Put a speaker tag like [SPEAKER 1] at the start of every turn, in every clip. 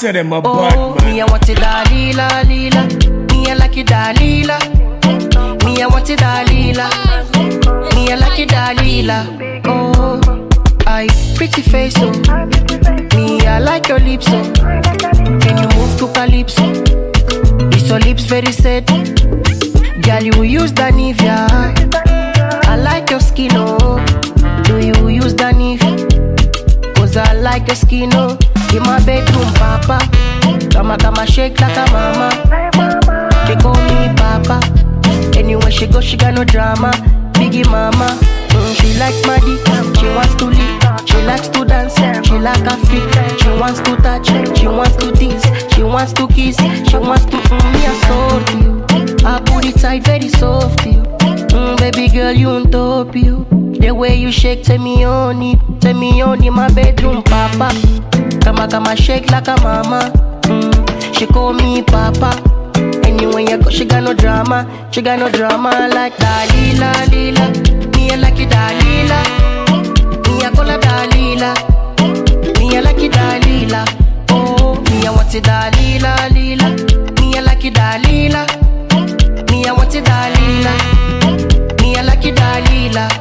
[SPEAKER 1] say them a bad man.
[SPEAKER 2] Me I want it Dalila, Lila. Me I like it Dalila. Me I want it Dalila. Me I like it Dalila. Oh, I pretty face oh. Me I like your lips oh. Can you move to calypso? Is your lips very sad? Girl, you use the Nivea. I like your skin oh. Do you use the Nivea? Cause I like your skin oh. In my bedroom, papa. Kama shake like a mama. They call me papa. Anywhere she go, she got no drama. Biggie mama. She likes my dick. She wants to lick. She likes to dance. She like a freak. She wants to touch. She wants to tease. She wants to kiss. She wants to me I sold you. I put it tight, very soft you. Baby girl, you on top you. The way you shake, tell me on it. Tell me on in my bedroom, papa. Kama shake like a mama. She call me papa. Anywhere you go, she got no drama. She got no drama like Dalila, Lila. Me I like it Dalila. Me I call her Dalila. Me I like it Dalila. Oh, me I want it Dalila, Lila. Me I like it Dalila. Me I want it Dalila. Me I like it Dalila.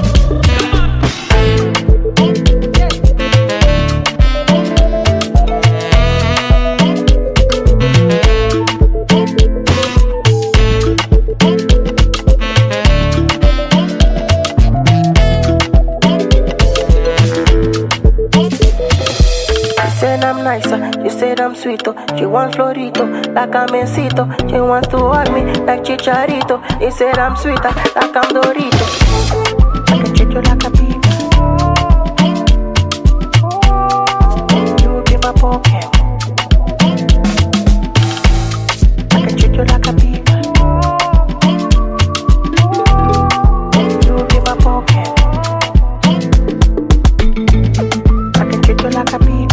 [SPEAKER 2] I'm nicer, she said I'm sweeter. She wants Florito, like I'm Mencito. She wants to hold me like Chicharito. He said I'm sweeter, like I'm Dorito. I can treat you like a baby. You will be my Pokemon. I can treat you like a baby. You will be my Pokemon. I can treat you like a baby.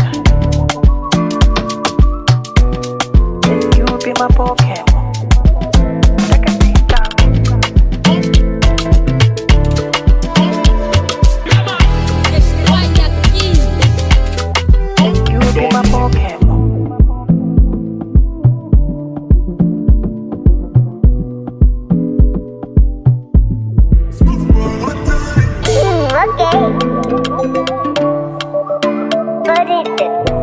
[SPEAKER 2] Be my Pokemon. Take a seat down. You be my Pokemon.
[SPEAKER 3] Okay. Put it in.